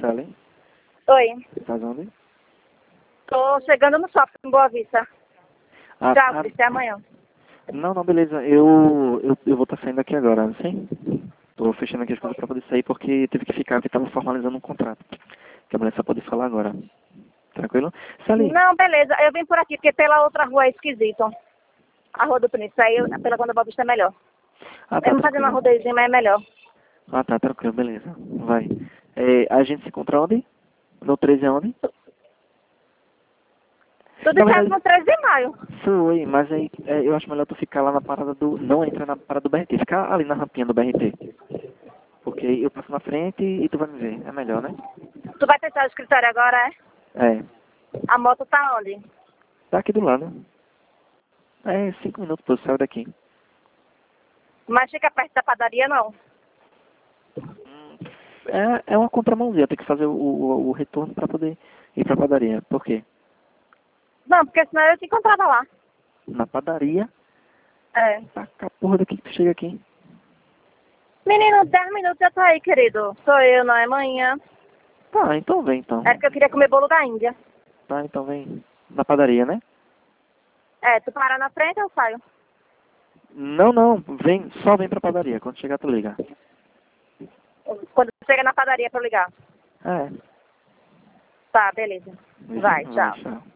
Sally, Oi. tá onde? Tô chegando no shopping em Boa Vista. Ah, Tchau, até amanhã. não, beleza. Eu vou estar saindo aqui agora, sim? Tô fechando aqui as coisas pra poder sair porque teve que ficar, porque tava formalizando um contrato. Que a mulher só pode falar agora. Tranquilo? Sally, Não, beleza. Eu vim por aqui, porque pela outra rua é esquisito. A Rua do Príncipe. Aí pela Quando Boa Vista é melhor. tá, Eu não fazendo uma tranquilo. rodeizinha, mas é melhor. Ah, tá, tranquilo, beleza. Vai. A gente se encontra onde? No 13 aonde? Tudo Na certo verdade, no 13 de maio. foi, mas aí eu acho melhor tu ficar lá na parada do... Não entrar na parada do BRT, ficar ali na rampinha do BRT. Porque eu passo na frente e tu vai me ver. É melhor, né? Tu vai fechar o escritório agora, é? É. A moto tá onde? Tá aqui do lado. 5 minutos, pô, eu saio daqui. Mas fica perto da padaria, não. É uma contramãozinha, tem que fazer o retorno pra poder ir pra padaria. Por quê? Não, porque senão eu te encontrava lá. Na padaria, É. tá com a porra daqui que tu chega aqui. Menino, 10 minutos já tá aí, querido. Sou eu, não é manhã. Tá, então vem, então. É porque eu queria comer bolo da Índia. Tá, então vem na padaria, né? É, tu parar na frente, eu saio. Não, só vem pra padaria. Quando chegar, tu liga. Quando chega na padaria pra eu ligar. É. Tá, beleza. Vai, Vai, tchau. tchau.